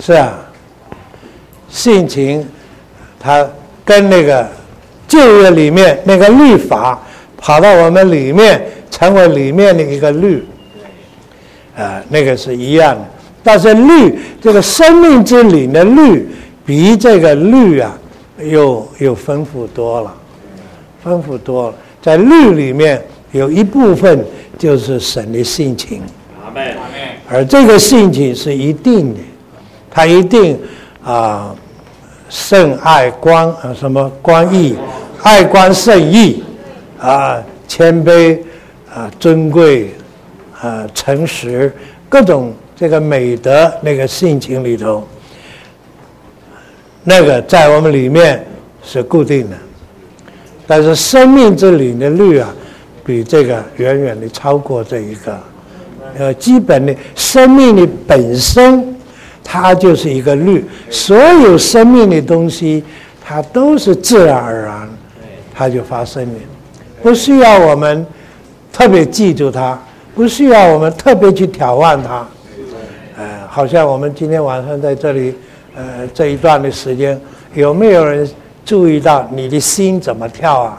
是啊，性情它跟那个旧约里面那个律法跑到我们里面，成为里面的一个律，那个是一样的。但是律这个生命之灵的律，比这个律啊又丰富多了，丰富多了。在律里面有一部分就是神的性情，而这个性情是一定的，他一定圣爱光什么光义，爱光圣义谦卑尊贵诚实，各种这个美德那个性情里头，那个在我们里面是固定的。但是生命之灵的律啊，比这个远远的超过这一个。基本的生命的本身，它就是一个律。所有生命的东西，它都是自然而然，它就发生了，不需要我们特别记住它，不需要我们特别去挑战它。好像我们今天晚上在这里，这一段的时间，有没有人注意到你的心怎么跳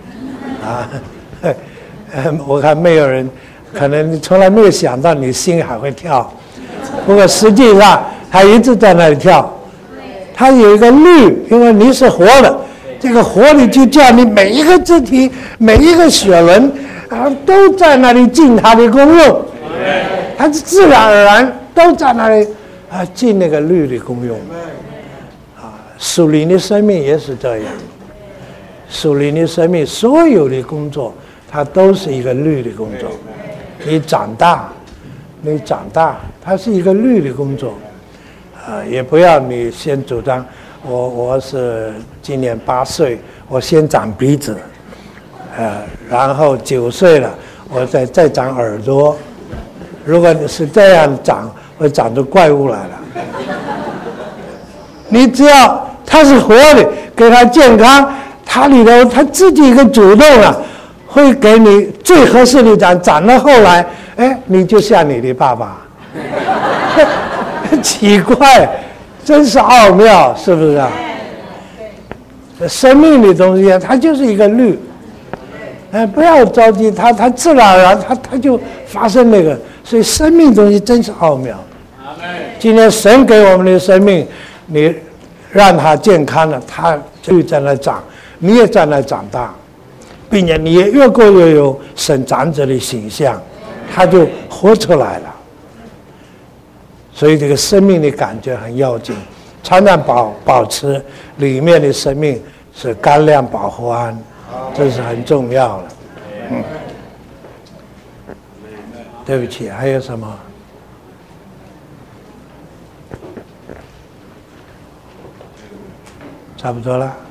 我看没有人，可能你从来没有想到你心还会跳，不过实际上它一直在那里跳。它有一个律，因为你是活的，这个活力就叫你每一个肢体、每一个血轮都在那里尽它的功用，它是自然而然都在那里尽那个律的功用。属灵的生命也是这样，属灵的生命所有的工作，它都是一个律的工作。你长大，它是一个律的工作。也不要你先主张，我是今年8岁，我先长鼻子，然后9岁了，我再长耳朵。如果你是这样长，会长出怪物来了。你只要它是活的，给它健康，它里头它自己一个主动会给你最合适的长到后来，你就像你的爸爸。奇怪，真是奥妙，是不是生命的东西它就是一个律，不要着急，它自然而然它就发生那个，所以生命东西真是奥妙。今天神给我们的生命，你让它健康了，它就在那长，你也在那长大，并且你也越过越有神长者的形象，它就活出来了。所以这个生命的感觉很要紧，常常保持里面的生命是肝量保护安，这是很重要的。对不起，还有什么？差不多了。